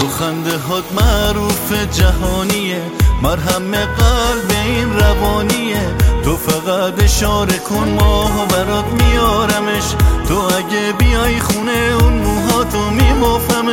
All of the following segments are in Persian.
خنده هات معروف جهانیه، مرهم قلب این روانیه. تو فقط اشاره کن ماهو برات میارمش، تو اگه بیای خونه اون موهاتو میبافمش.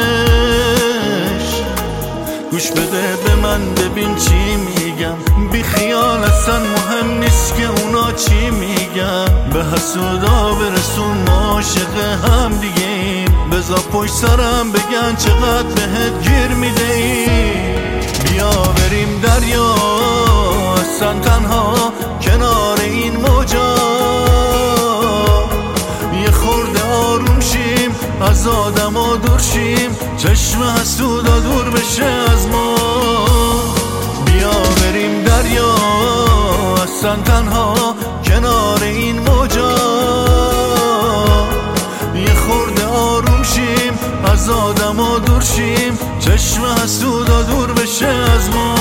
گوش بده به من ببین چی میگم، بی خیال اصلا مهم نیست که اونا چی میگن. به حسودا برسون ما عاشق هم دیگه ایم، بزا پشت سرم بگن چقدر بهت گیر میده ایم. بیا بریم دریا اصلا تنها کنار این موجا، یه خورده آروم شیم از آدما دور شیم، چشم حسودا دور بشه از ما. بیا بریم دریا اصلا تنها کنار این موجا، یه خورده آروم شیم از آدما دور شیم، چشم حسودا دور بشه از ما.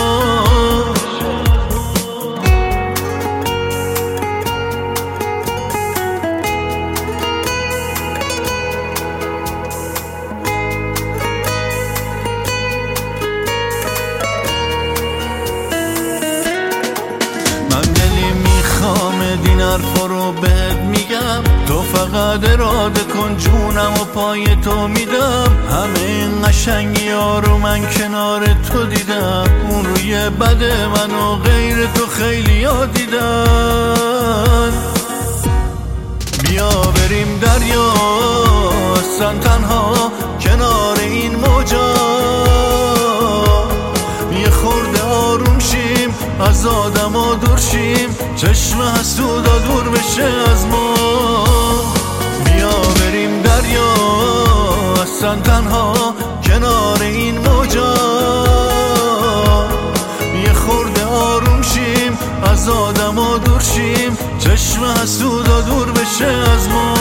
این حرفا رو بهت میگم، تو فقط اراده کن جونم و پای تو میدم. همه این قشنگی ها رو من کنار تو دیدم، اون روی بد من و غیر تو خیلی ها دیدن. بیا بریم دریا اصلا تنها کنار این موجا، یه خورده آروم شیم از آدما دور شیم، چشم حسودا دور بشه از ما. بیا بریم دریا اصلا تنها کنار این موجا، یه خورده آروم شیم از آدما دور شیم، چشم حسودا دور بشه از ما.